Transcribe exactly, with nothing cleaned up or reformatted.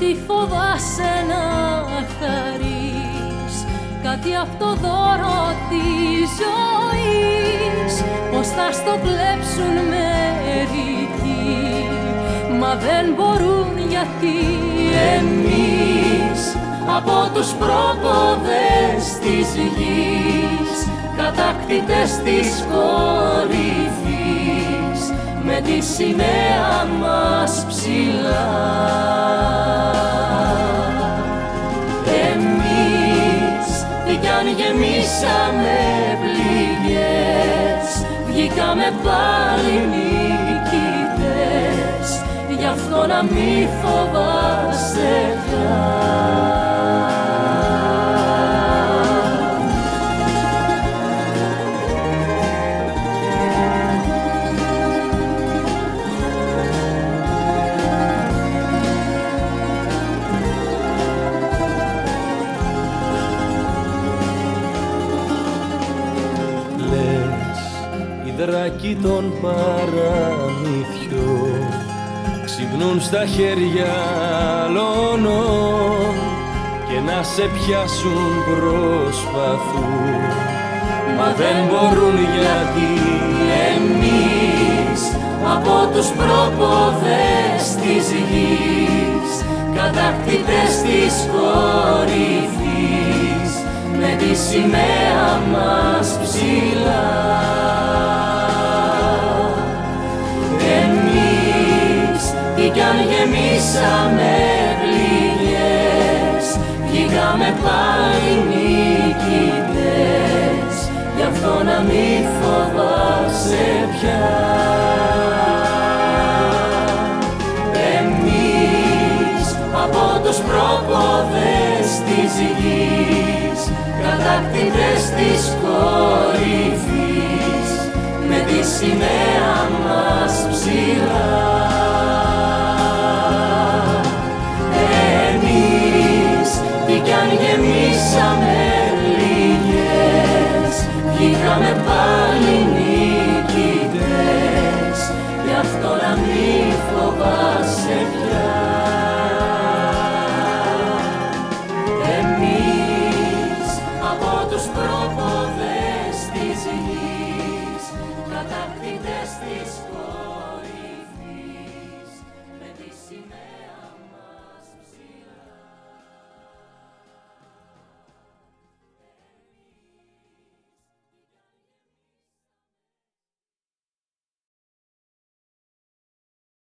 Τι φοβάσαι να χαρείς κάτι απ' το δώρο της ζωής? Πως θα στο κλέψουν μερικοί, μα δεν μπορούν, γιατί εμείς από τους πρόποδες της γης, κατακτητές της κορυφής, με τη σημαία μας ψηλά. Εμείς τι κι αν γεμίσαμε πληγές, βγήκαμε πάλι νικητές, γι' αυτό να μη φοβάσαι πια. Δράκοι των παραμυθιών ξυπνούν στα χέρια άλλων και να σε πιάσουν προσπαθούν, μα δεν μπορούν, γιατί εμείς από τους πρόποδες της γης, κατακτητές της κορυφής, με τη σημαία μας ψηλά. Εμείς τι κι αν γεμίσαμε πληγές, βγήκαμε πάλι νικητές, γι' αυτό να μη φοβάσαι πια. Εμείς από τους πρόποδες της γης, κατακτητές της κορυφής, με τη σημαία μας ψηλά.